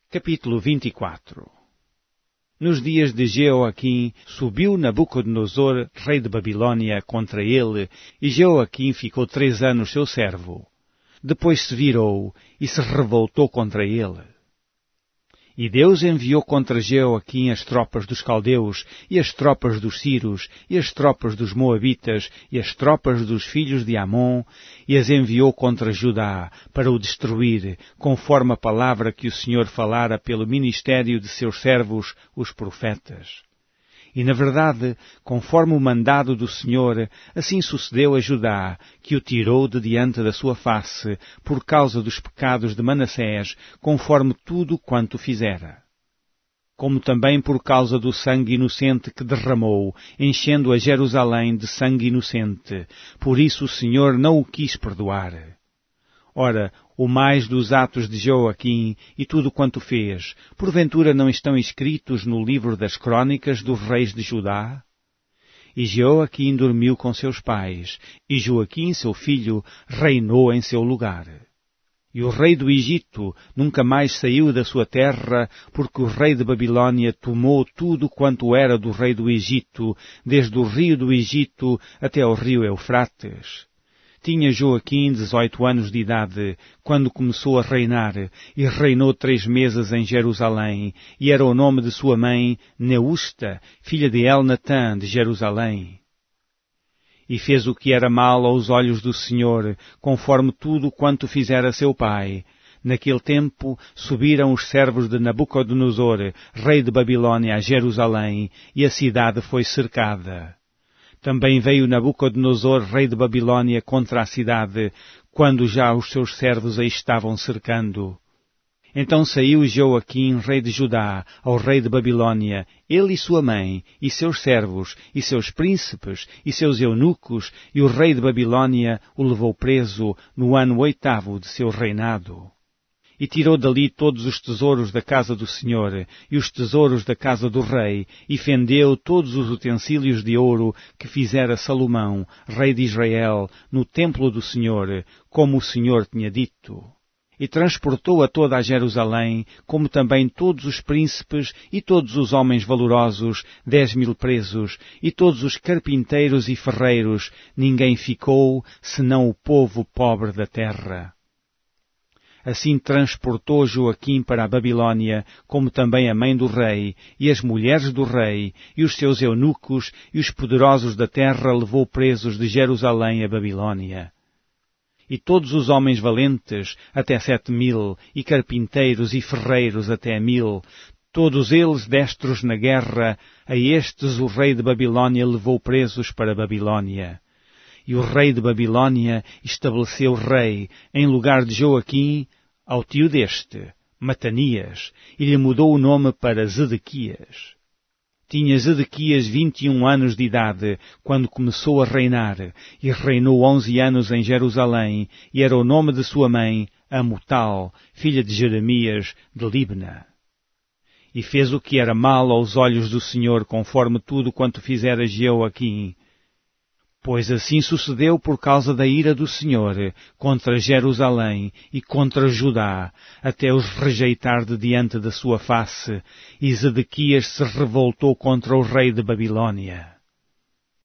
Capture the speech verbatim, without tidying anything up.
Capítulo vinte e quatro. Nos dias de Jeoaquim, subiu Nabucodonosor, rei de Babilônia, contra ele, e Jeoaquim ficou três anos seu servo. Depois se virou e se revoltou contra ele. E Deus enviou contra Jeoaquim as tropas dos caldeus, e as tropas dos sírios, e as tropas dos moabitas, e as tropas dos filhos de Amon, e as enviou contra Judá, para o destruir, conforme a palavra que o Senhor falara pelo ministério de seus servos, os profetas. E, na verdade, conforme o mandado do Senhor, assim sucedeu a Judá, que o tirou de diante da sua face, por causa dos pecados de Manassés, conforme tudo quanto fizera. Como também por causa do sangue inocente que derramou, enchendo a Jerusalém de sangue inocente. Por isso o Senhor não o quis perdoar. Ora, o mais dos atos de Jeoaquim e tudo quanto fez, porventura não estão escritos no livro das crônicas dos reis de Judá? E Jeoaquim dormiu com seus pais, e Joaquim, seu filho, reinou em seu lugar. E o rei do Egito nunca mais saiu da sua terra, porque o rei de Babilônia tomou tudo quanto era do rei do Egito, desde o rio do Egito até ao rio Eufrates. Tinha Joaquim dezoito anos de idade, quando começou a reinar, e reinou três meses em Jerusalém, e era o nome de sua mãe, Neusta, filha de Elnatã, de Jerusalém. E fez o que era mal aos olhos do Senhor, conforme tudo quanto fizera seu pai. Naquele tempo subiram os servos de Nabucodonosor, rei de Babilônia, a Jerusalém, e a cidade foi cercada. Também veio Nabucodonosor, rei de Babilônia, contra a cidade, quando já os seus servos a estavam cercando. Então saiu Joaquim, rei de Judá, ao rei de Babilônia, ele e sua mãe, e seus servos, e seus príncipes, e seus eunucos, e o rei de Babilônia o levou preso no ano oitavo de seu reinado. E tirou dali todos os tesouros da casa do Senhor, e os tesouros da casa do rei, e fendeu todos os utensílios de ouro que fizera Salomão, rei de Israel, no templo do Senhor, como o Senhor tinha dito. E transportou a toda a Jerusalém, como também todos os príncipes e todos os homens valorosos, dez mil presos, e todos os carpinteiros e ferreiros, ninguém ficou, senão o povo pobre da terra. Assim transportou Joaquim para a Babilônia, como também a mãe do rei, e as mulheres do rei, e os seus eunucos, e os poderosos da terra levou presos de Jerusalém a Babilônia. E todos os homens valentes, até sete mil, e carpinteiros e ferreiros até mil, todos eles destros na guerra, a estes o rei de Babilônia levou presos para a Babilônia. E o rei de Babilônia estabeleceu rei, em lugar de Joaquim, ao tio deste, Matanias, e lhe mudou o nome para Zedequias. Tinha Zedequias vinte e um anos de idade, quando começou a reinar, e reinou onze anos em Jerusalém, e era o nome de sua mãe, Amutal, filha de Jeremias, de Libna. E fez o que era mal aos olhos do Senhor, conforme tudo quanto fizera Jeoaquim. Pois assim sucedeu por causa da ira do Senhor contra Jerusalém e contra Judá, até os rejeitar de diante da sua face, e Zedequias se revoltou contra o rei de Babilônia.